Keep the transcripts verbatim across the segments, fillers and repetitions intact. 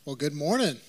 Well, good morning. Did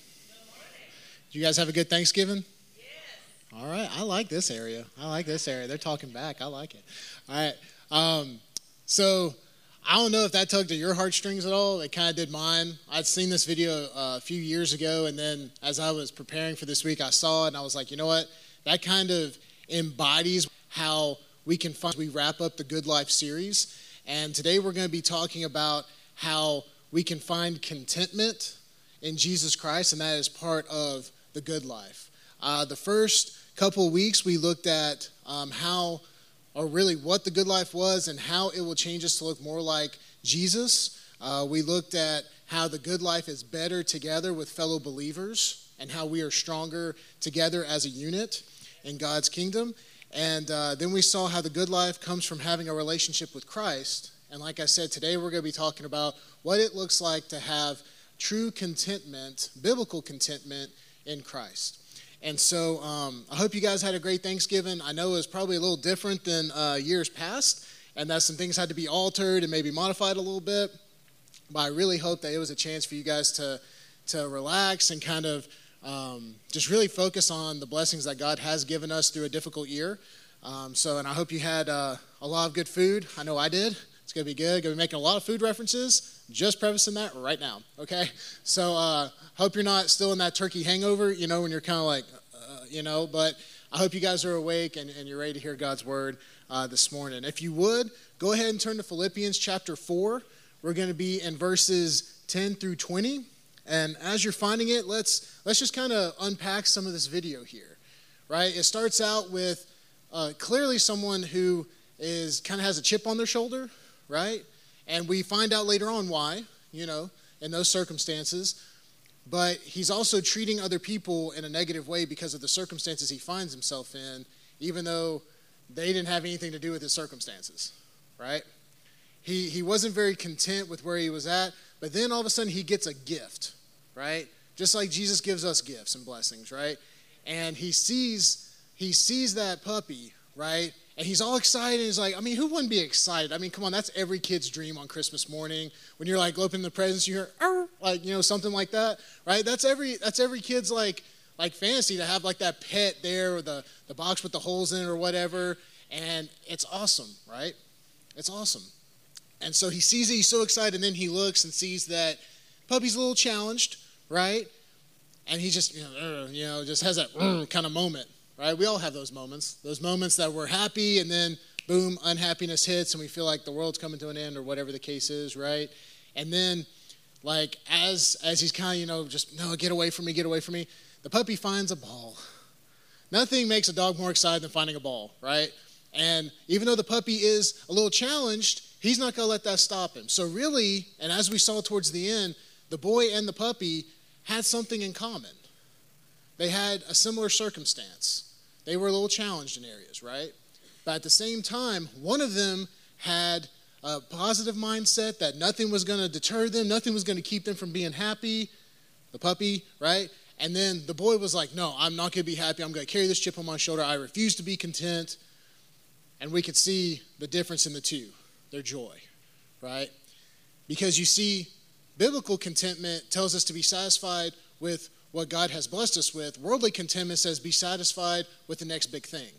you guys have a good Thanksgiving? Yes. All right. I like this area. I like this area. They're talking back. I like it. All right. Um, so I don't know if that tugged at your heartstrings at all. It kind of did mine. I'd seen this video uh, a few years ago, and then as I was preparing for this week, I saw it, and I was like, you know what? That kind of embodies how we can find, we wrap up the Good Life series. And today we're going to be talking about how we can find contentment in Jesus Christ, and that is part of the good life. Uh, the first couple of weeks, we looked at um, how, or really what the good life was and how it will change us to look more like Jesus. Uh, we looked at how the good life is better together with fellow believers and how we are stronger together as a unit in God's kingdom. And uh, then we saw how the good life comes from having a relationship with Christ. And like I said, today we're going to be talking about what it looks like to have true contentment, biblical contentment in Christ. And so um, I hope you guys had a great Thanksgiving. I know it was probably a little different than uh, years past, and that some things had to be altered and maybe modified a little bit. But I really hope that it was a chance for you guys to, to relax and kind of um, just really focus on the blessings that God has given us through a difficult year. Um, so, and I hope you had uh, a lot of good food. I know I did. It's going to be good. Going to be making a lot of food references. Just prefacing that right now, okay? So uh, hope you're not still in that turkey hangover, you know, when you're kind of like, uh, you know, but I hope you guys are awake and, and you're ready to hear God's word uh, this morning. If you would, go ahead and turn to Philippians chapter four. We're going to be in verses ten through twenty. And as you're finding it, let's let's just kind of unpack some of this video here, right? It starts out with uh, clearly someone who is kind of has a chip on their shoulder, right? And we find out later on why, you know, in those circumstances. But he's also treating other people in a negative way because of the circumstances he finds himself in, even though they didn't have anything to do with his circumstances, right? He he wasn't very content with where he was at, but then all of a sudden he gets a gift, right? Just like Jesus gives us gifts and blessings, right? And he sees he sees that puppy, right? And he's all excited. He's like, I mean, who wouldn't be excited? I mean, come on, that's every kid's dream on Christmas morning. When you're like opening the presents, you hear, Arr! Like, you know, something like that, right? That's every that's every kid's like like fantasy to have like that pet there or the, the box with the holes in it or whatever. And it's awesome, right? It's awesome. And so he sees it, he's so excited, and then he looks and sees that puppy's a little challenged, right? And he just, you know, you know just has that kind of moment. Right? We all have those moments, those moments that we're happy and then, boom, unhappiness hits and we feel like the world's coming to an end or whatever the case is, right? And then, like, as as he's kind of, you know, just, no, get away from me, get away from me, the puppy finds a ball. Nothing makes a dog more excited than finding a ball, right? And even though the puppy is a little challenged, he's not going to let that stop him. So really, and as we saw towards the end, the boy and the puppy had something in common. They had a similar circumstance. They were a little challenged in areas, right? But at the same time, one of them had a positive mindset that nothing was going to deter them, nothing was going to keep them from being happy, the puppy, right? And then the boy was like, no, I'm not going to be happy. I'm going to carry this chip on my shoulder. I refuse to be content. And we could see the difference in the two, their joy, right? Because you see, biblical contentment tells us to be satisfied with what God has blessed us with. Worldly contentment says be satisfied with the next big thing,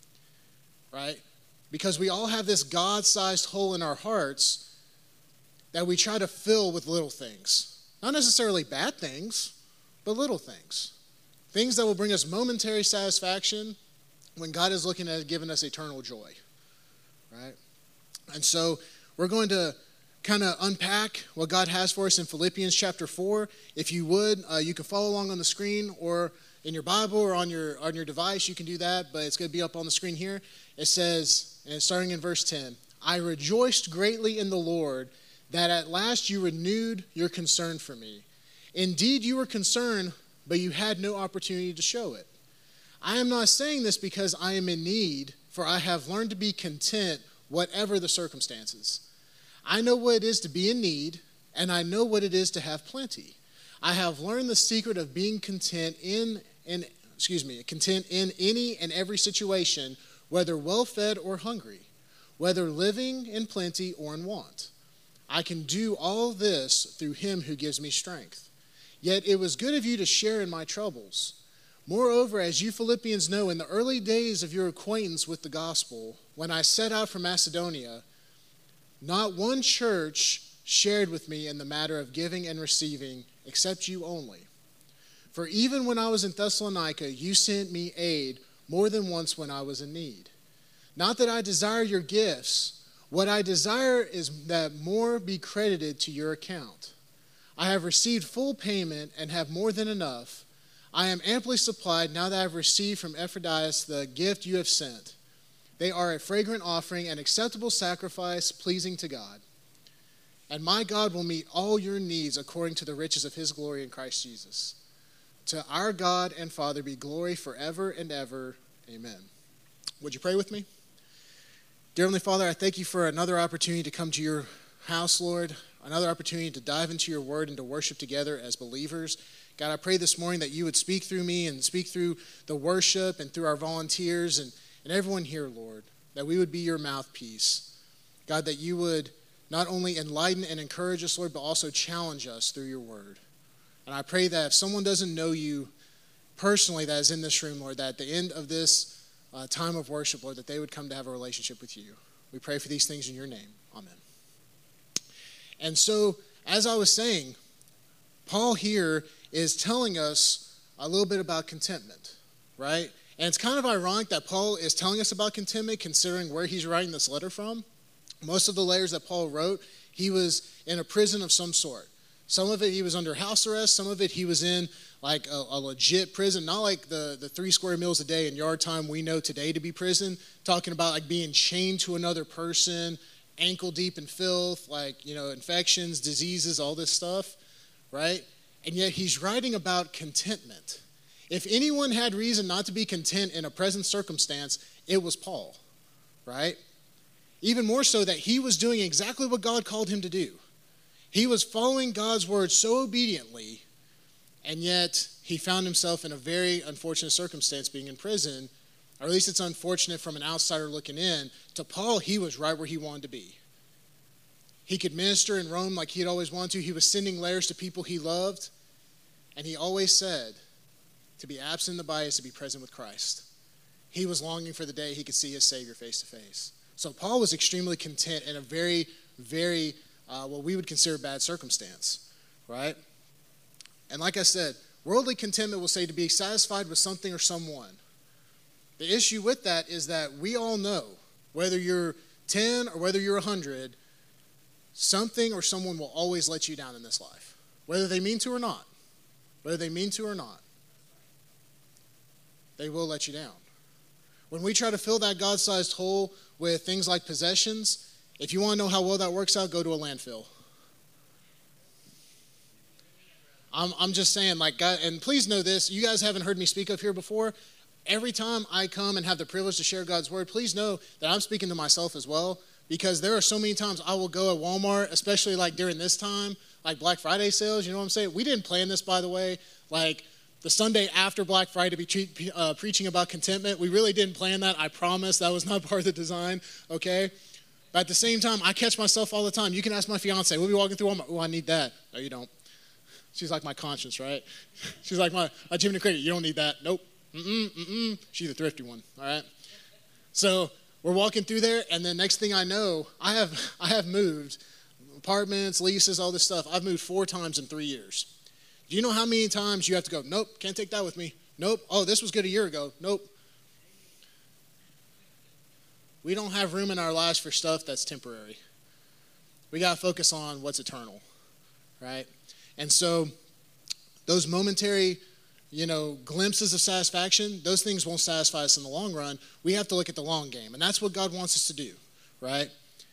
right? Because we all have this God-sized hole in our hearts that we try to fill with little things. Not necessarily bad things, but little things. Things that will bring us momentary satisfaction when God is looking at giving us eternal joy, right? And so we're going to kind of unpack what God has for us in Philippians chapter four. If you would, uh, you can follow along on the screen or in your Bible or on your on your device. You can do that, but it's going to be up on the screen here. It says, and starting in verse ten, I rejoiced greatly in the Lord that at last you renewed your concern for me. Indeed, you were concerned, but you had no opportunity to show it. I am not saying this because I am in need, for I have learned to be content whatever the circumstances. I know what it is to be in need, and I know what it is to have plenty. I have learned the secret of being content in, in excuse me, content in any and every situation, whether well-fed or hungry, whether living in plenty or in want. I can do all this through him who gives me strength. Yet it was good of you to share in my troubles. Moreover, as you Philippians know, in the early days of your acquaintance with the gospel, when I set out for Macedonia, not one church shared with me in the matter of giving and receiving, except you only. For even when I was in Thessalonica, you sent me aid more than once when I was in need. Not that I desire your gifts. What I desire is that more be credited to your account. I have received full payment and have more than enough. I am amply supplied now that I have received from Epaphroditus the gift you have sent. They are a fragrant offering, an acceptable sacrifice, pleasing to God. And my God will meet all your needs according to the riches of his glory in Christ Jesus. To our God and Father be glory forever and ever. Amen. Would you pray with me? Dear Heavenly Father, I thank you for another opportunity to come to your house, Lord, another opportunity to dive into your word and to worship together as believers. God, I pray this morning that you would speak through me and speak through the worship and through our volunteers and, and everyone here, Lord, that we would be your mouthpiece. God, that you would not only enlighten and encourage us, Lord, but also challenge us through your word. And I pray that if someone doesn't know you personally that is in this room, Lord, that at the end of this uh, time of worship, Lord, that they would come to have a relationship with you. We pray for these things in your name. Amen. And so, as I was saying, Paul here is telling us a little bit about contentment, right? And it's kind of ironic that Paul is telling us about contentment considering where he's writing this letter from. Most of the letters that Paul wrote, he was in a prison of some sort. Some of it he was under house arrest. Some of it he was in like a, a legit prison, not like the, the three square meals a day in yard time we know today to be prison, talking about like being chained to another person, ankle deep in filth, like, you know, infections, diseases, all this stuff, right? And yet he's writing about contentment. If anyone had reason not to be content in a present circumstance, it was Paul, right? Even more so that he was doing exactly what God called him to do. He was following God's word so obediently, and yet he found himself in a very unfortunate circumstance being in prison, or at least it's unfortunate from an outsider looking in. To Paul, he was right where he wanted to be. He could minister in Rome like he had always wanted to. He was sending letters to people he loved, and he always said, to be absent in the body is to be present with Christ. He was longing for the day he could see his Savior face to face. So Paul was extremely content in a very, very Uh, what we would consider bad circumstance, right? And like I said, worldly contentment will say to be satisfied with something or someone. The issue with that is that we all know, whether you're ten or whether you're one hundred, something or someone will always let you down in this life, whether they mean to or not. Whether they mean to or not, they will let you down. When we try to fill that God-sized hole with things like possessions, if you want to know how well that works out, go to a landfill. I'm, I'm just saying, like, God, and please know this, you guys haven't heard me speak up here before. Every time I come and have the privilege to share God's word, please know that I'm speaking to myself as well, because there are so many times I will go at Walmart, especially like during this time, like Black Friday sales, you know what I'm saying? We didn't plan this, by the way. Like, the Sunday after Black Friday to be tre- uh, preaching about contentment, we really didn't plan that. I promise that was not part of the design, okay? But at the same time, I catch myself all the time. You can ask my fiance. We'll be walking through Walmart. Oh, I need that. No, you don't. She's like my conscience, right? She's like my, my Jiminy Cricket. You don't need that. Nope. Mm-mm, mm-mm. She's the thrifty one, all right? So we're walking through there, and then next thing I know, I have I have moved apartments, leases, all this stuff. I've moved four times in three years. Do you know how many times you have to go, nope, can't take that with me. Nope. Oh, this was good a year ago. Nope. We don't have room in our lives for stuff that's temporary. We got to focus on what's eternal, right? And so those momentary, you know, glimpses of satisfaction, those things won't satisfy us in the long run. We have to look at the long game, and that's what God wants us to do, right?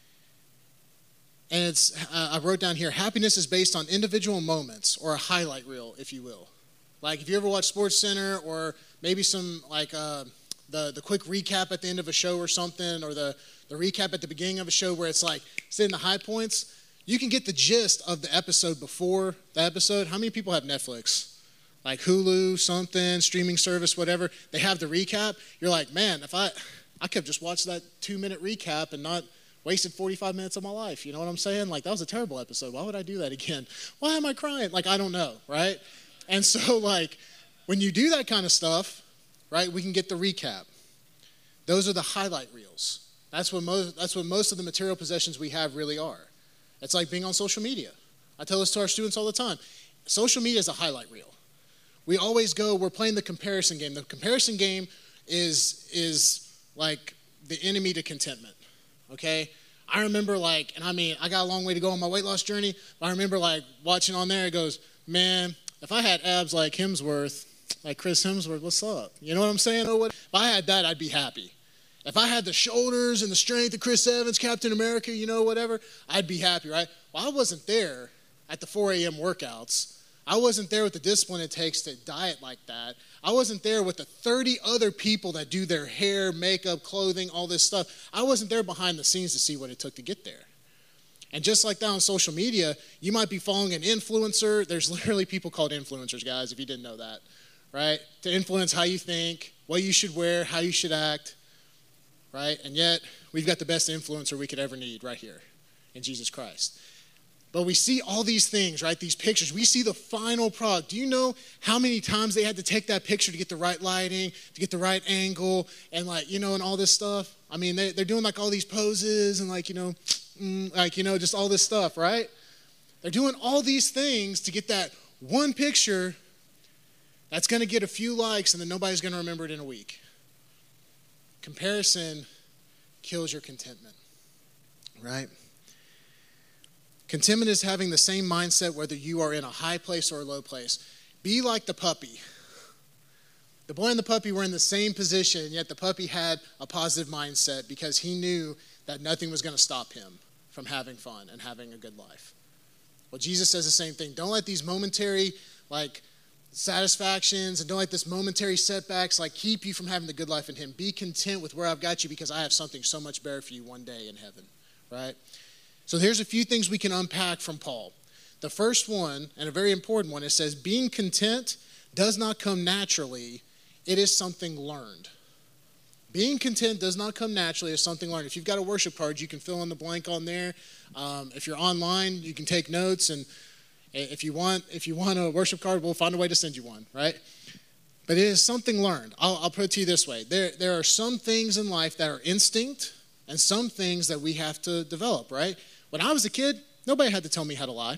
And it's, uh, I wrote down here, happiness is based on individual moments or a highlight reel, if you will. Like if you ever watch SportsCenter or maybe some like uh, the, the quick recap at the end of a show or something, or the, the recap at the beginning of a show where it's like, it's in the high points, you can get the gist of the episode before the episode. How many people have Netflix? Like Hulu, something, streaming service, whatever. They have the recap. You're like, man, if I, I could have just watched that two-minute recap and not Wasted forty-five minutes of my life. You know what I'm saying? Like, that was a terrible episode. Why would I do that again? Why am I crying? Like, I don't know, right? And so, like, when you do that kind of stuff, right, we can get the recap. Those are the highlight reels. That's what most, that's what most of the material possessions we have really are. It's like being on social media. I tell this to our students all the time. Social media is a highlight reel. We always go, we're playing the comparison game. The comparison game is, is like the enemy to contentment, okay? I remember like, and I mean, I got a long way to go on my weight loss journey, but I remember like watching on there, it goes, man, if I had abs like Hemsworth, like Chris Hemsworth, what's up? You know what I'm saying? Or what? If I had that, I'd be happy. If I had the shoulders and the strength of Chris Evans, Captain America, you know, whatever, I'd be happy, right? Well, I wasn't there at the four a.m. workouts. I wasn't there with the discipline it takes to diet like that. I wasn't there with the thirty other people that do their hair, makeup, clothing, all this stuff. I wasn't there behind the scenes to see what it took to get there. And just like that on social media, you might be following an influencer. There's literally people called influencers, guys, if you didn't know that, right? To influence how you think, what you should wear, how you should act, right? And yet, we've got the best influencer we could ever need right here in Jesus Christ. But we see all these things, right? These pictures. We see the final product. Do you know how many times they had to take that picture to get the right lighting, to get the right angle, and like, you know, and all this stuff? I mean, they, they're doing like all these poses and like, you know, mm, like, you know, just all this stuff, right? They're doing all these things to get that one picture that's going to get a few likes and then nobody's going to remember it in a week. Comparison kills your contentment, right? Contentment is having the same mindset whether you are in a high place or a low place. Be like the puppy. The boy and the puppy were in the same position, yet the puppy had a positive mindset because he knew that nothing was going to stop him from having fun and having a good life. Well, Jesus says the same thing. Don't let these momentary, like, satisfactions and don't let this momentary setbacks, like, keep you from having the good life in him. Be content with where I've got you because I have something so much better for you one day in heaven, right? So here's a few things we can unpack from Paul. The first one, and a very important one, it says, being content does not come naturally. It is something learned. Being content does not come naturally. It's something learned. If you've got a worship card, you can fill in the blank on there. Um, if you're online, you can take notes. And if you want if you want a worship card, we'll find a way to send you one, right? But it is something learned. I'll, I'll put it to you this way. There, there are some things in life that are instinct and some things that we have to develop, right? When I was a kid, nobody had to tell me how to lie.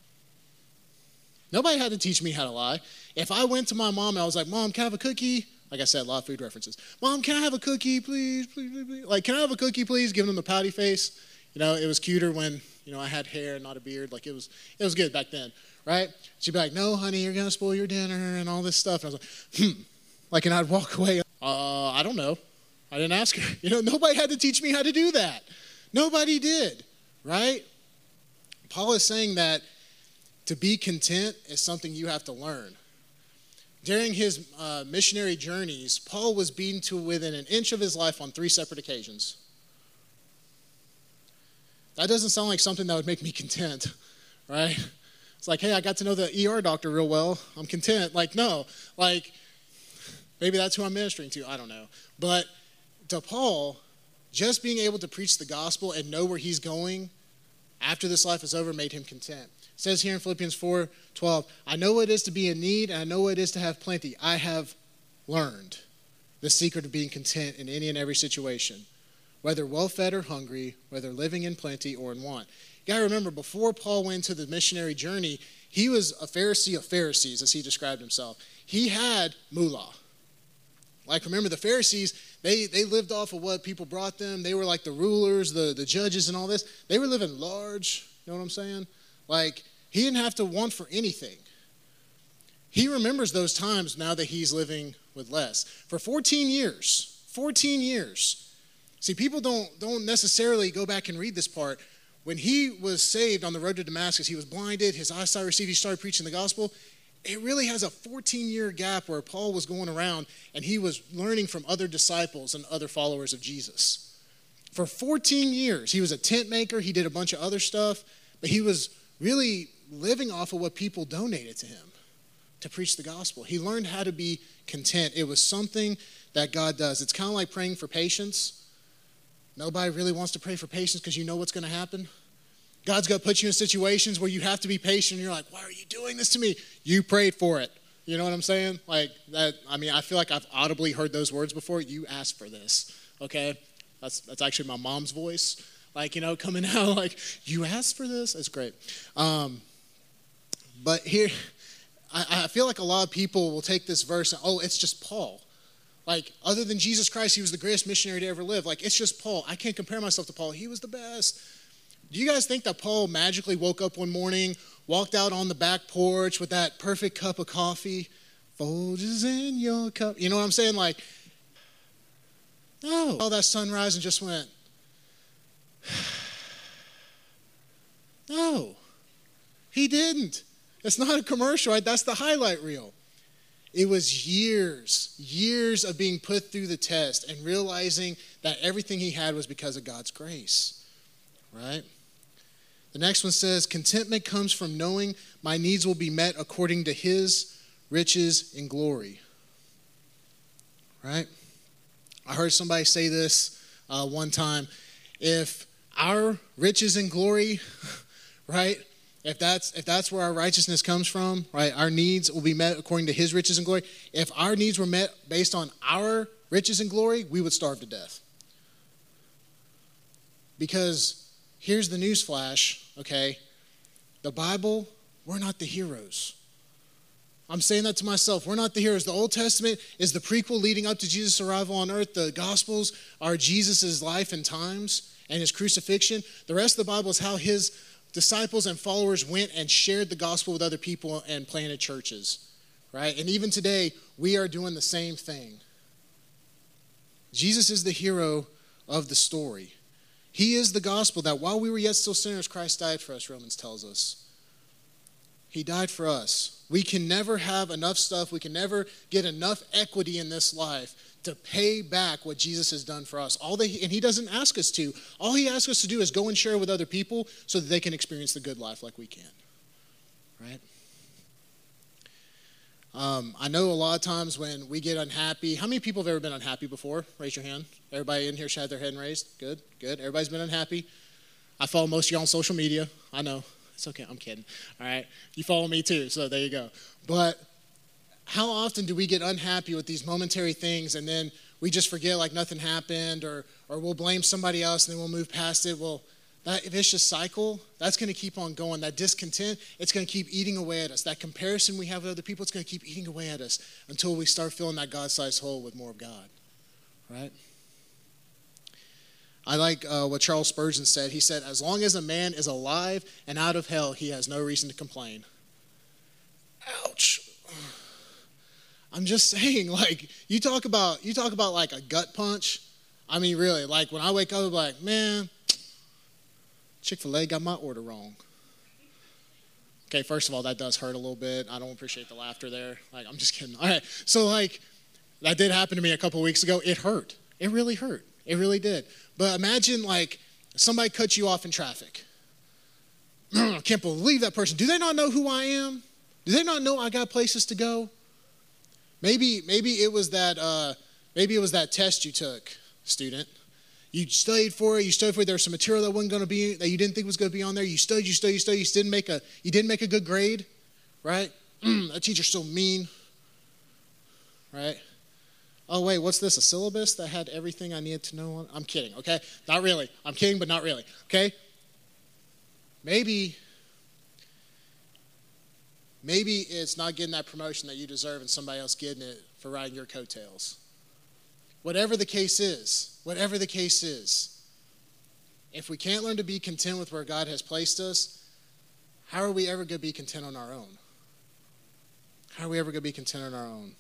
Nobody had to teach me how to lie. If I went to my mom and I was like, Mom, can I have a cookie? Like I said, a lot of food references. Mom, can I have a cookie, please, please, please, please? Like, can I have a cookie, please? Giving them a pouty face. You know, it was cuter when, you know, I had hair and not a beard. Like, it was it was good back then, right? She'd be like, no, honey, you're going to spoil your dinner and all this stuff. And I was like, hmm. Like, and I'd walk away. Uh, I don't know. I didn't ask her. You know, nobody had to teach me how to do that. Nobody did. Right? Paul is saying that to be content is something you have to learn. During his uh, missionary journeys, Paul was beaten to within an inch of his life on three separate occasions. That doesn't sound like something that would make me content, right? It's like, hey, I got to know the E R doctor real well. I'm content. Like, no. Like, maybe that's who I'm ministering to. I don't know. But to Paul, just being able to preach the gospel and know where he's going after this life is over made him content. It says here in Philippians four twelve, I know what it is to be in need, and I know what it is to have plenty. I have learned the secret of being content in any and every situation, whether well-fed or hungry, whether living in plenty or in want. You got to remember, before Paul went to the missionary journey, he was a Pharisee of Pharisees, as he described himself. He had moolah. Like, remember, the Pharisees, they, they lived off of what people brought them. They were like the rulers, the, the judges, and all this. They were living large, you know what I'm saying? Like, he didn't have to want for anything. He remembers those times now that he's living with less. For fourteen years, fourteen years. See, people don't, don't necessarily go back and read this part. When he was saved on the road to Damascus, he was blinded, his eyesight received, he started preaching the gospel. It really has a fourteen-year gap where Paul was going around and he was learning from other disciples and other followers of Jesus. For fourteen years, he was a tent maker. He did a bunch of other stuff, but he was really living off of what people donated to him to preach the gospel. He learned how to be content. It was something that God does. It's kind of like praying for patience. nobody really wants to pray for patience because you know what's going to happen. God's going to put you in situations where you have to be patient. And you're like, why are you doing this to me? You prayed for it. You know what I'm saying? Like that. I mean, I feel like I've audibly heard those words before. You asked for this, okay? That's that's actually my mom's voice, like, you know, coming out like, you asked for this? That's great. Um, but here, I, I feel like a lot of people will take this verse and, oh, it's just Paul. Like, other than Jesus Christ, he was the greatest missionary to ever live. Like, it's just Paul. I can't compare myself to Paul. He was the best. Do you guys think that Paul magically woke up one morning, walked out on the back porch with that perfect cup of coffee, Folgers in your cup? You know what I'm saying? Like, no. Saw that sunrise and just went, no, he didn't. It's not a commercial, right? That's the highlight reel. It was years, years of being put through the test and realizing that everything he had was because of God's grace, right? The next one says, contentment comes from knowing my needs will be met according to his riches and glory, right? I heard somebody say this uh, one time. If our riches and glory, right, if that's if that's where our righteousness comes from, right, our needs will be met according to his riches and glory. If our needs were met based on our riches and glory, we would starve to death. Because here's the news flash, okay? The Bible, we're not the heroes. I'm saying that to myself. We're not the heroes. The Old Testament is the prequel leading up to Jesus' arrival on earth. The Gospels are Jesus' life and times and his crucifixion. The rest of the Bible is how his disciples and followers went and shared the gospel with other people and planted churches, right? And even today, we are doing the same thing. Jesus is the hero of the story. He is the gospel that while we were yet still sinners, Christ died for us, Romans tells us. He died for us. We can never have enough stuff. We can never get enough equity in this life to pay back what Jesus has done for us. All that he, and he doesn't ask us to. All he asks us to do is go and share with other people so that they can experience the good life like we can. Right? Um, I know a lot of times when we get unhappy. How many people have ever been unhappy before? Raise your hand. Everybody in here should have their hand raised. Good, good. Everybody's been unhappy. I follow most of you on social media. I know. It's okay. I'm kidding. All right. You follow me too, so there you go. But how often do we get unhappy with these momentary things and then we just forget like nothing happened, or or we'll blame somebody else and then we'll move past it? Well, that vicious cycle, that's going to keep on going. That discontent, it's going to keep eating away at us. That comparison we have with other people, it's going to keep eating away at us until we start filling that God-sized hole with more of God, right? I like uh, what Charles Spurgeon said. He said, as long as a man is alive and out of hell, he has no reason to complain. Ouch. I'm just saying, like, you talk about, you talk about like a gut punch. I mean, really, like when I wake up, I'm like, man, Chick-fil-A got my order wrong. Okay, first of all, that does hurt a little bit. I don't appreciate the laughter there. Like, I'm just kidding. All right, so like, that did happen to me a couple of weeks ago. It hurt. It really hurt. It really did. But imagine like somebody cuts you off in traffic. I can't believe that person. Do they not know who I am? Do they not know I got places to go? Maybe, maybe it was that. Uh, maybe it was that test you took, student. You studied for it. You studied for it. There was some material that wasn't going to be that you didn't think was going to be on there. You studied. You studied. You studied. You didn't make a. You didn't make a good grade, right? That teacher's so mean, right? Oh, wait, what's this, a syllabus that had everything I needed to know on? I'm kidding, okay? Not really. I'm kidding, but not really, okay? Maybe, maybe it's not getting that promotion that you deserve and somebody else getting it for riding your coattails. Whatever the case is, whatever the case is, if we can't learn to be content with where God has placed us, how are we ever going to be content on our own? How are we ever going to be content on our own?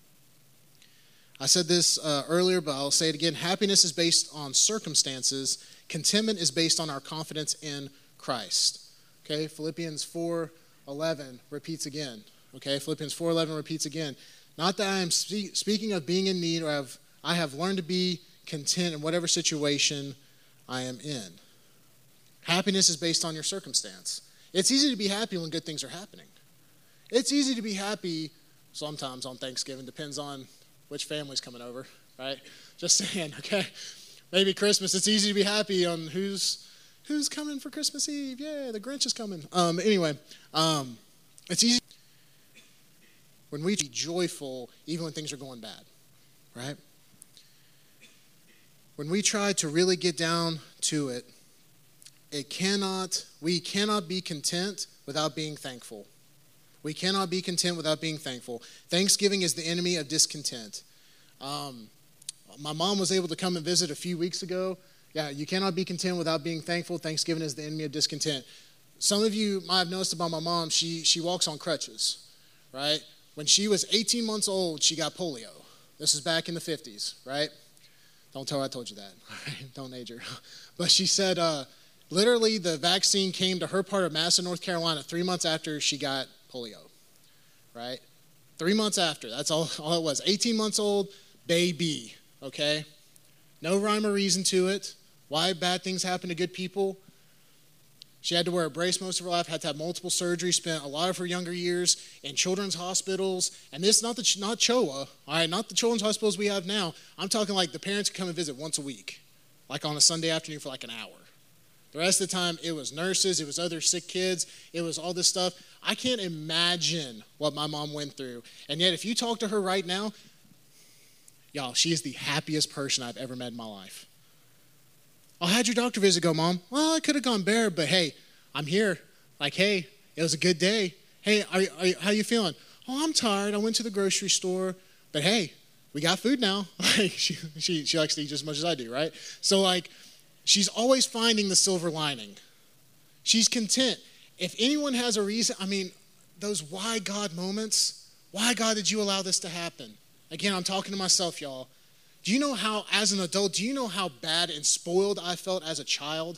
I said this uh, earlier, but I'll say it again. Happiness is based on circumstances. Contentment is based on our confidence in Christ. Okay, Philippians four eleven repeats again. Okay, Philippians four eleven repeats again. Not that I am spe- speaking of being in need, or have, I have learned to be content in whatever situation I am in. Happiness is based on your circumstance. It's easy to be happy when good things are happening. It's easy to be happy sometimes on Thanksgiving. Depends on which family's coming over, right? Just saying, okay? maybe Christmas. It's easy to be happy on who's who's coming for Christmas Eve. Yeah, the Grinch is coming. Um, anyway, um, it's easy when we be joyful even when things are going bad, right? When we try to really get down to it, it cannot, we cannot be content without being thankful. We cannot be content without being thankful. Thanksgiving is the enemy of discontent. Um, my mom was able to come and visit a few weeks ago. Yeah, you cannot be content without being thankful. Thanksgiving is the enemy of discontent. Some of you might have noticed about my mom, she, she walks on crutches, right? When she was eighteen months old, she got polio. This is back in the fifties, right? Don't tell her I told you that. Don't age her. But she said, uh, literally, the vaccine came to her part of Madison, North Carolina, three months after she got polio, right? Three months after. That's all, all it was. eighteen months old, baby, okay? No rhyme or reason to it. Why bad things happen to good people? She had to wear a brace most of her life, had to have multiple surgeries, spent a lot of her younger years in children's hospitals. And this, not the not C H O A, all right, not the children's hospitals we have now. I'm talking like the parents could come and visit once a week, like on a Sunday afternoon for like an hour. The rest of the time, it was nurses, it was other sick kids, it was all this stuff. I can't imagine what my mom went through. And yet, if you talk to her right now, y'all, she is the happiest person I've ever met in my life. Oh, how'd your doctor visit go, Mom? Well, I could have gone bare, but hey, I'm here. Like, hey, it was a good day. Hey, are, are, how you feeling? Oh, I'm tired. I went to the grocery store, but hey, we got food now. Like, she, she, she likes to eat just as much as I do, right? So, like, she's always finding the silver lining. She's content. If anyone has a reason, I mean, those why God moments, why God did you allow this to happen? Again, I'm talking to myself, y'all. Do you know how, as an adult, do you know how bad and spoiled I felt as a child?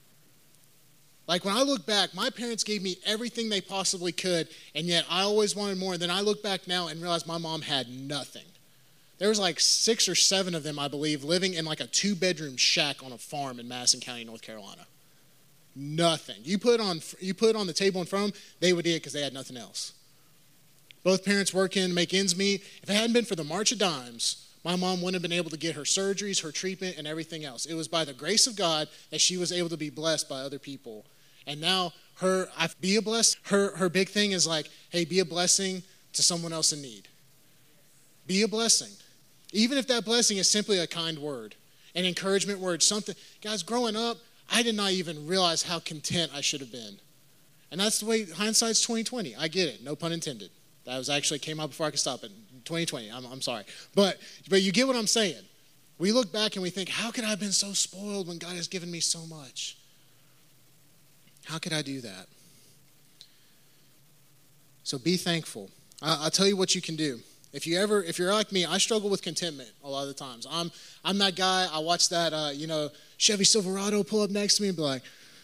Like when I look back, my parents gave me everything they possibly could, and yet I always wanted more. And then I look back now and realize my mom had nothing. There was like six or seven of them, I believe, living in like a two-bedroom shack on a farm in Madison County, North Carolina. Nothing. You put on you put on the table in front of them, they would eat because they had nothing else. Both parents working, make ends meet. If it hadn't been for the March of Dimes, my mom wouldn't have been able to get her surgeries, her treatment, and everything else. It was by the grace of God that she was able to be blessed by other people. And now her, I be a bless. Her, her big thing is like, hey, be a blessing to someone else in need. Be a blessing. Even if that blessing is simply a kind word, an encouragement word, something. Guys, growing up, I did not even realize how content I should have been. And that's the way, hindsight's twenty twenty. I get it, no pun intended. That was actually came out before I could stop it. twenty twenty, I'm, I'm sorry. But, but you get what I'm saying. We look back and we think, how could I have been so spoiled when God has given me so much? How could I do that? So be thankful. I, I'll tell you what you can do. If you ever, if you're like me, I struggle with contentment a lot of the times. I'm, I'm that guy. I watch that, uh, you know, Chevy Silverado pull up next to me and be like,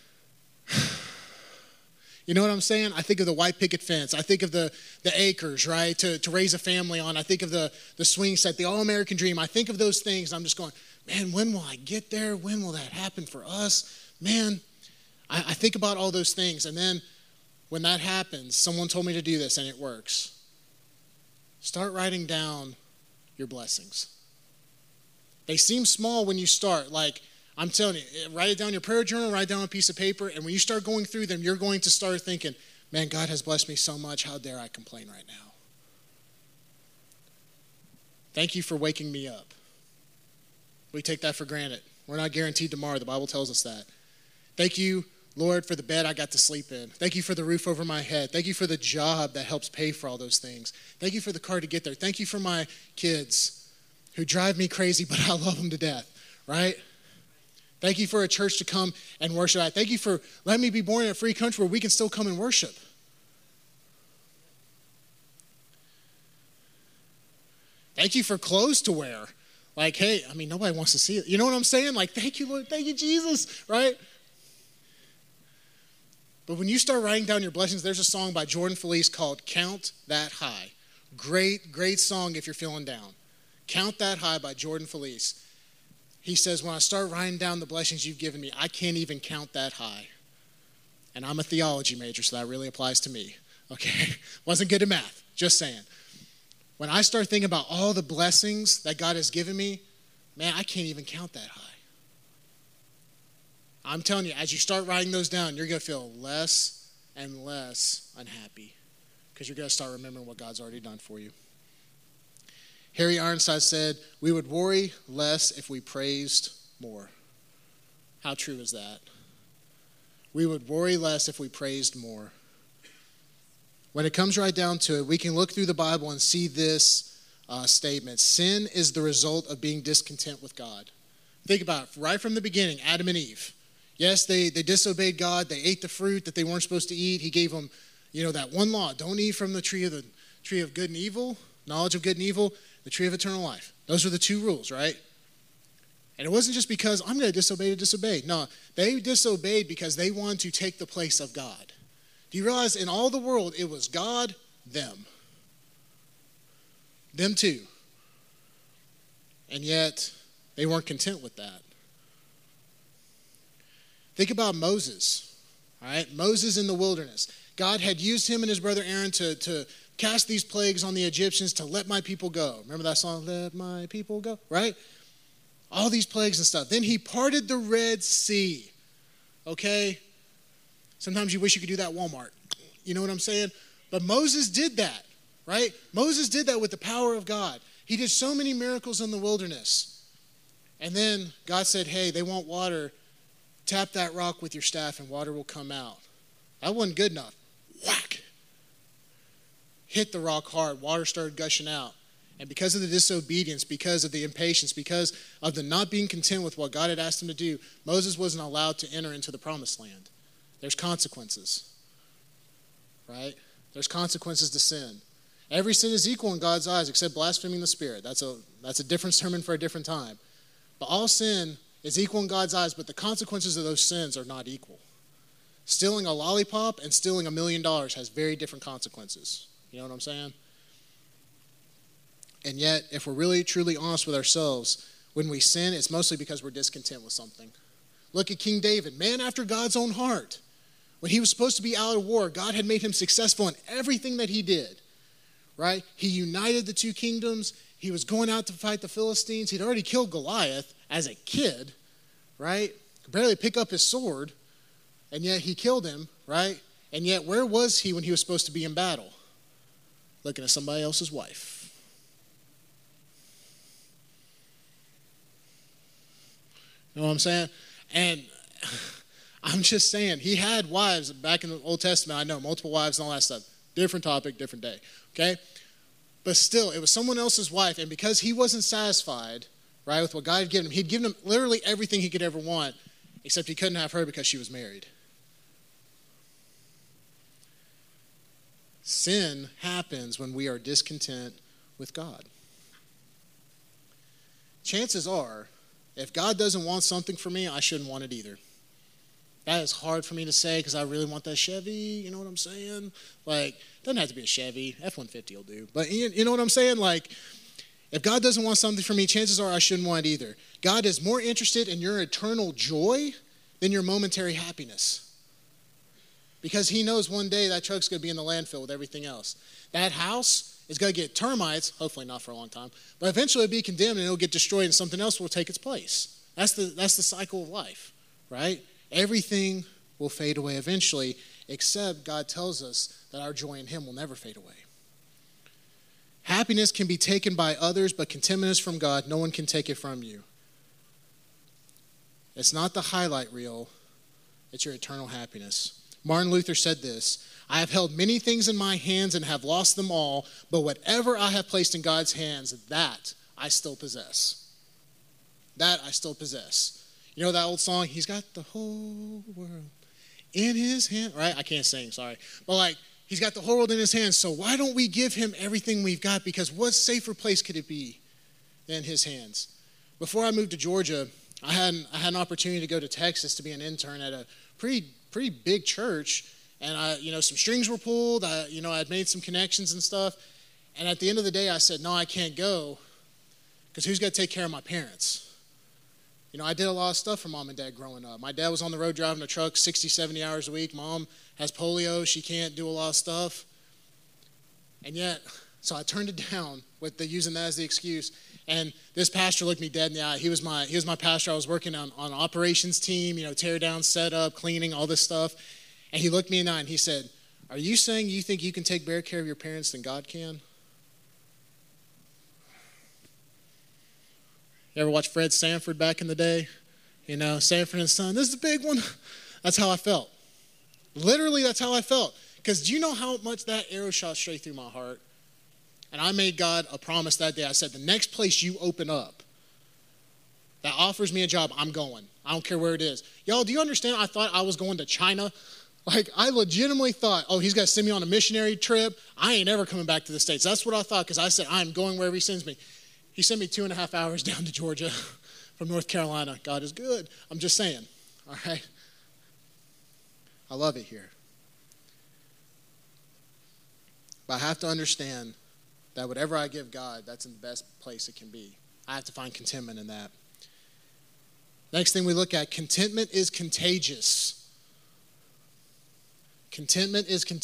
you know what I'm saying? I think of the white picket fence. I think of the, the acres, right, to, to raise a family on. I think of the, the swing set, the all-American dream. I think of those things. I'm just going, man, when will I get there? When will that happen for us? Man, I, I think about all those things. And then when that happens, someone told me to do this and it works. Start writing down your blessings. They seem small when you start. Like, I'm telling you, write it down in your prayer journal, write it down on a piece of paper, and when you start going through them, you're going to start thinking, man, God has blessed me so much, how dare I complain right now? Thank you for waking me up. We take that for granted. We're not guaranteed tomorrow. The Bible tells us that. Thank you, Lord, for the bed I got to sleep in. Thank you for the roof over my head. Thank you for the job that helps pay for all those things. Thank you for the car to get there. Thank you for my kids who drive me crazy, but I love them to death, right? Thank you for a church to come and worship at. Thank you for letting me be born in a free country where we can still come and worship. Thank you for clothes to wear. Like, hey, I mean, nobody wants to see it. You know what I'm saying? Like, thank you, Lord. Thank you, Jesus, right? But when you start writing down your blessings, there's a song by Jordan Felice called Count That High. Great, great song if you're feeling down. Count That High by Jordan Felice. He says, when I start writing down the blessings you've given me, I can't even count that high. And I'm a theology major, so that really applies to me. Okay? Wasn't good at math, just saying. When I start thinking about all the blessings that God has given me, man, I can't even count that high. I'm telling you, as you start writing those down, you're going to feel less and less unhappy because you're going to start remembering what God's already done for you. Harry Ironside said, we would worry less if we praised more. How true is that? We would worry less if we praised more. When it comes right down to it, we can look through the Bible and see this uh, statement. Sin is the result of being discontent with God. Think about it. Right from the beginning, Adam and Eve. Yes, they, they disobeyed God. They ate the fruit that they weren't supposed to eat. He gave them, you know, that one law. Don't eat from the tree of the tree of good and evil, knowledge of good and evil, the tree of eternal life. Those are the two rules, right? And it wasn't just because I'm going to disobey to disobey. No, they disobeyed because they wanted to take the place of God. Do you realize in all the world, it was God, them. Them too. And yet, they weren't content with that. Think about Moses. All right, Moses in the wilderness. God had used him and his brother Aaron to, to cast these plagues on the Egyptians to let my people go. Remember that song, Let My People Go, right? All these plagues and stuff. Then he parted the Red Sea. Okay? Sometimes you wish you could do that at Walmart. You know what I'm saying? But Moses did that, right? Moses did that with the power of God. He did so many miracles in the wilderness. And then God said, hey, they want water. Tap that rock with your staff and water will come out. That wasn't good enough. Whack. Hit the rock hard. Water started gushing out. And because of the disobedience, because of the impatience, because of the not being content with what God had asked him to do, Moses wasn't allowed to enter into the promised land. There's consequences, right? There's consequences to sin. Every sin is equal in God's eyes except blaspheming the Spirit. That's a, that's a different sermon for a different time. But all sin is equal in God's eyes, but the consequences of those sins are not equal. Stealing a lollipop and stealing a million dollars has very different consequences. You know what I'm saying? And yet, if we're really, truly honest with ourselves, when we sin, it's mostly because we're discontent with something. Look at King David, man after God's own heart. When he was supposed to be out of war, God had made him successful in everything that he did, right? He united the two kingdoms. He was going out to fight the Philistines. He'd already killed Goliath as a kid, right? Could barely pick up his sword, and yet he killed him, right? And yet, where was he when he was supposed to be in battle? Looking at somebody else's wife. You know what I'm saying? And I'm just saying, he had wives back in the Old Testament. I know, multiple wives and all that stuff. Different topic, different day, okay? But still, it was someone else's wife, and because he wasn't satisfied, right, with what God had given him, he'd given him literally everything he could ever want, except he couldn't have her because she was married. Sin happens when we are discontent with God. Chances are, if God doesn't want something for me, I shouldn't want it either. That is hard for me to say because I really want that Chevy. You know what I'm saying? Like, it doesn't have to be a Chevy. F one fifty will do. But you, you know what I'm saying? Like, if God doesn't want something for me, chances are I shouldn't want it either. God is more interested in your eternal joy than your momentary happiness. Because he knows one day that truck's going to be in the landfill with everything else. That house is going to get termites, hopefully not for a long time, but eventually it'll be condemned and it'll get destroyed and something else will take its place. That's the, that's the cycle of life, right? Everything will fade away eventually, except God tells us that our joy in him will never fade away. Happiness can be taken by others, but contentment is from God. No one can take it from you. It's not the highlight reel. It's your eternal happiness. Martin Luther said this, I have held many things in my hands and have lost them all, but whatever I have placed in God's hands, that I still possess. That I still possess. You know that old song, he's got the whole world in his hand, right? I can't sing, sorry. But like, he's got the whole world in his hands, so why don't we give him everything we've got? Because what safer place could it be than his hands? Before I moved to Georgia, I had, I had an opportunity to go to Texas to be an intern at a pretty pretty big church, and I, you know, some strings were pulled. I, you know, I'd made some connections and stuff, and at the end of the day, I said, no, I can't go, because who's going to take care of my parents? You know, I did a lot of stuff for mom and dad growing up. My dad was on the road driving a truck sixty, seventy hours a week. Mom has polio. She can't do a lot of stuff. And yet, So I turned it down with the using that as the excuse. And this pastor looked me dead in the eye. He was my he was my pastor. I was working on on operations team, you know, tear down, set up, cleaning, all this stuff. And he looked me in the eye and he said, "Are you saying you think you can take better care of your parents than God can?" You ever watch Fred Sanford back in the day? You know, Sanford and Son, this is a big one. That's how I felt. Literally, that's how I felt. Because do you know how much that arrow shot straight through my heart? And I made God a promise that day. I said, the next place you open up that offers me a job, I'm going. I don't care where it is. Y'all, do you understand? I thought I was going to China. Like, I legitimately thought, oh, he's going to send me on a missionary trip. I ain't ever coming back to the States. That's what I thought because I said, I'm going wherever he sends me. He sent me two and a half hours down to Georgia from North Carolina. God is good. I'm just saying, all right? I love it here. But I have to understand that whatever I give God, that's in the best place it can be. I have to find contentment in that. Next thing we look at, contentment is contagious. Contentment is contagious.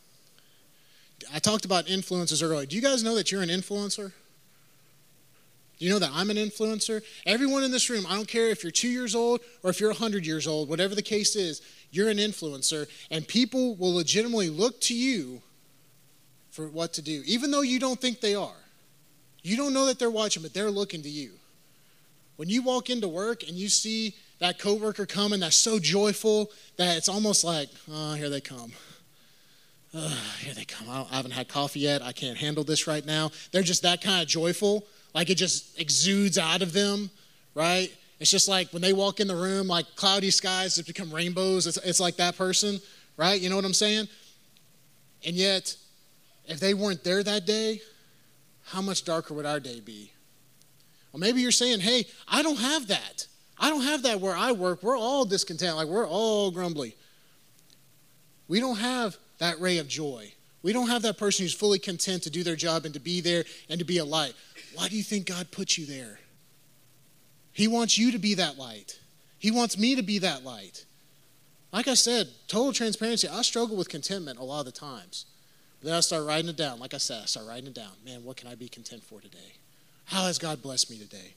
I talked about influencers earlier. Do you guys know that you're an influencer? Do you know that I'm an influencer? Everyone in this room, I don't care if you're two years old or if you're one hundred years old, whatever the case is, you're an influencer, and people will legitimately look to you for what to do, even though you don't think they are. You don't know that they're watching, but they're looking to you. When you walk into work and you see that coworker coming that's so joyful that it's almost like, oh, here they come. Oh, here they come. I, I haven't had coffee yet. I can't handle this right now. They're just that kind of joyful. Like it just exudes out of them, right? It's just like when they walk in the room, like cloudy skies just become rainbows. It's, it's like that person, right? You know what I'm saying? And yet, if they weren't there that day, how much darker would our day be? Well, maybe you're saying, hey, I don't have that. I don't have that where I work. We're all discontent. Like we're all grumbly. We don't have that ray of joy. We don't have that person who's fully content to do their job and to be there and to be a light. Why do you think God put you there? He wants you to be that light. He wants me to be that light. Like I said, total transparency, I struggle with contentment a lot of the times. But then I start writing it down. Like I said, I start writing it down. Man, what can I be content for today? How has God blessed me today?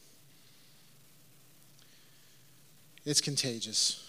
It's contagious.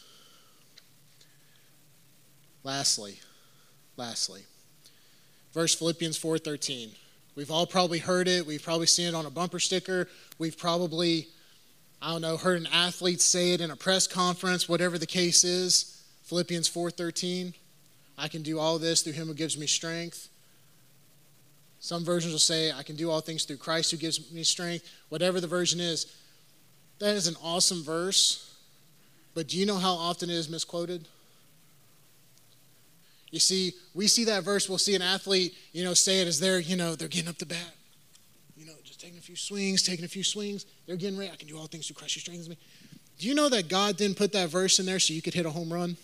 Lastly, lastly, verse Philippians four thirteen. We've all probably heard it. We've probably seen it on a bumper sticker. We've probably, I don't know, heard an athlete say it in a press conference, whatever the case is. Philippians four thirteen. I can do all this through him who gives me strength. Some versions will say, I can do all things through Christ who gives me strength. Whatever the version is, that is an awesome verse. But do you know how often it is misquoted? You see, we see that verse, we'll see an athlete, you know, say it as they're, you know, they're getting up the bat. You know, just taking a few swings, taking a few swings. They're getting ready. I can do all things through Christ who strengthens me. Do you know that God didn't put that verse in there so you could hit a home run?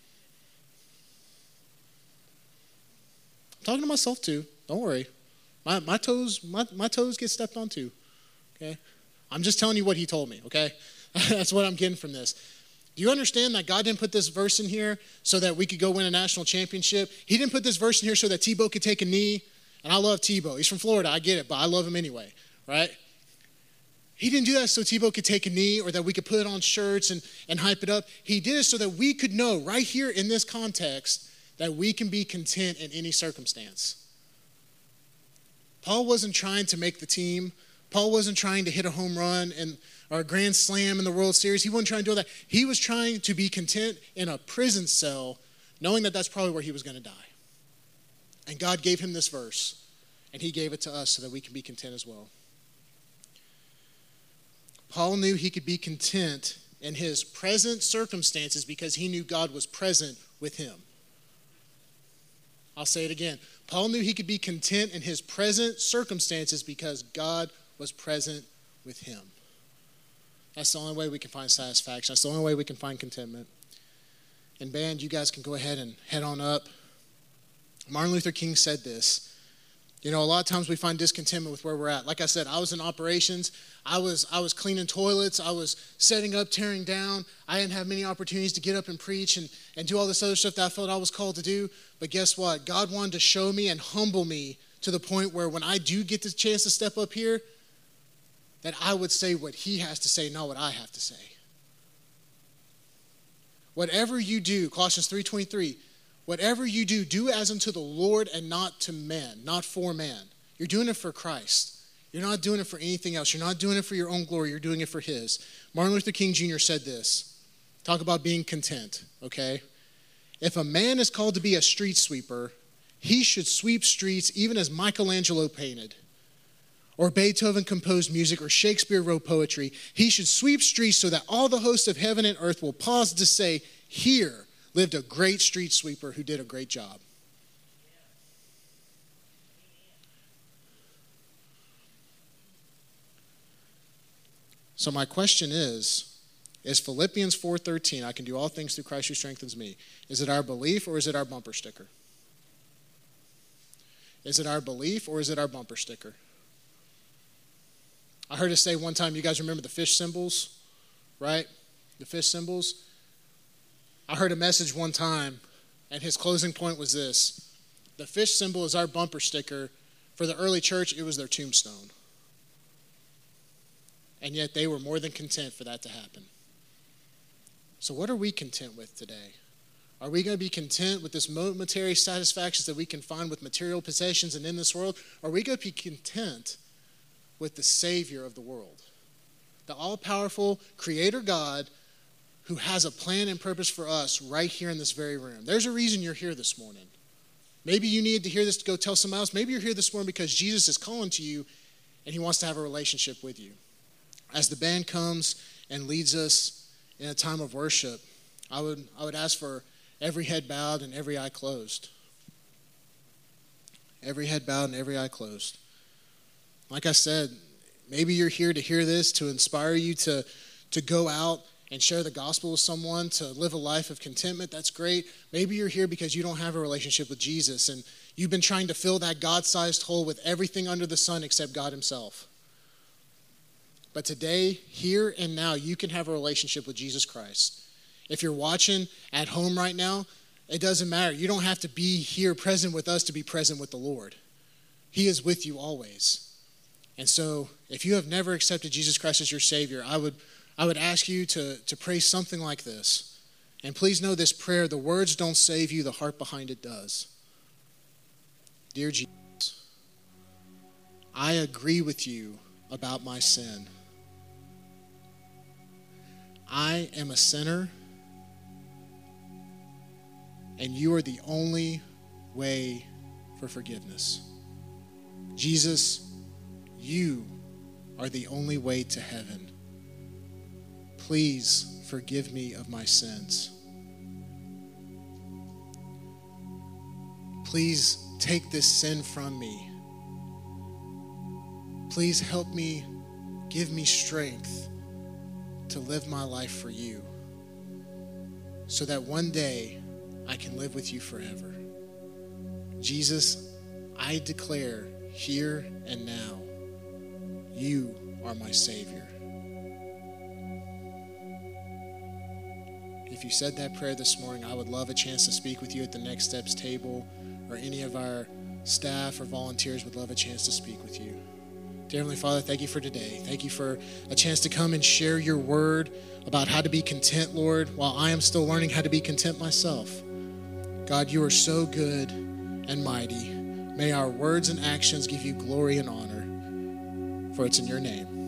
I'm talking to myself too. Don't worry. My my toes, my, my toes get stepped on too. Okay? I'm just telling you what he told me, okay? That's what I'm getting from this. Do you understand that God didn't put this verse in here so that we could go win a national championship? He didn't put this verse in here so that Tebow could take a knee. And I love Tebow. He's from Florida. I get it, but I love him anyway, right? He didn't do that so Tebow could take a knee or that we could put it on shirts and, and hype it up. He did it so that we could know right here in this context that we can be content in any circumstance. Paul wasn't trying to make the team. Paul wasn't trying to hit a home run and or a grand slam in the World Series. He wasn't trying to do that. He was trying to be content in a prison cell, knowing that that's probably where he was going to die. And God gave him this verse, and he gave it to us so that we can be content as well. Paul knew he could be content in his present circumstances because he knew God was present with him. I'll say it again. Paul knew he could be content in his present circumstances because God was present with him. That's the only way we can find satisfaction. That's the only way we can find contentment. And band, you guys can go ahead and head on up. Martin Luther King said this. You know, a lot of times we find discontentment with where we're at. Like I said, I was in operations. I was I was cleaning toilets. I was setting up, tearing down. I didn't have many opportunities to get up and preach and, and do all this other stuff that I felt I was called to do. But guess what? God wanted to show me and humble me to the point where when I do get the chance to step up here, that I would say what he has to say, not what I have to say. Whatever you do, Colossians three twenty-three, whatever you do, do as unto the Lord and not to man, not for man. You're doing it for Christ. You're not doing it for anything else. You're not doing it for your own glory. You're doing it for his. Martin Luther King Junior said this. Talk about being content, okay? If a man is called to be a street sweeper, he should sweep streets even as Michelangelo painted, or Beethoven composed music, or Shakespeare wrote poetry. He should sweep streets so that all the hosts of heaven and earth will pause to say, here lived a great street sweeper who did a great job. So my question is, is Philippians four thirteen, I can do all things through Christ who strengthens me, is it our belief or is it our bumper sticker? Is it our belief or is it our bumper sticker? I heard it say one time, you guys remember the fish symbols, right? The fish symbols. I heard a message one time, and his closing point was this. The fish symbol is our bumper sticker. For the early church, it was their tombstone. And yet they were more than content for that to happen. So what are we content with today? Are we going to be content with this momentary satisfactions that we can find with material possessions and in this world? Or are we going to be content with the Savior of the world? The all-powerful Creator God who has a plan and purpose for us right here in this very room. There's a reason you're here this morning. Maybe you needed to hear this to go tell someone else. Maybe you're here this morning because Jesus is calling to you and he wants to have a relationship with you. As the band comes and leads us in a time of worship, I would I would ask for every head bowed and every eye closed. Every head bowed and every eye closed. Like I said, maybe you're here to hear this, to inspire you to, to go out and share the gospel with someone, to live a life of contentment. That's great. Maybe you're here because you don't have a relationship with Jesus and you've been trying to fill that God-sized hole with everything under the sun except God himself. But today, here and now, you can have a relationship with Jesus Christ. If you're watching at home right now, it doesn't matter. You don't have to be here present with us to be present with the Lord. He is with you always. And so if you have never accepted Jesus Christ as your Savior, I would I would ask you to, to pray something like this. And please know this prayer, the words don't save you, the heart behind it does. Dear Jesus, I agree with you about my sin. I am a sinner, and you are the only way for forgiveness. Jesus, you are the only way to heaven. Please forgive me of my sins. Please take this sin from me. Please help me, give me strength to live my life for you, so that one day I can live with you forever. Jesus, I declare here and now, you are my Savior. If you said that prayer this morning, I would love a chance to speak with you at the Next Steps table, or any of our staff or volunteers would love a chance to speak with you. Dear Heavenly Father, thank you for today. Thank you for a chance to come and share your word about how to be content, Lord, while I am still learning how to be content myself. God, you are so good and mighty. May our words and actions give you glory and honor, for it's in your name.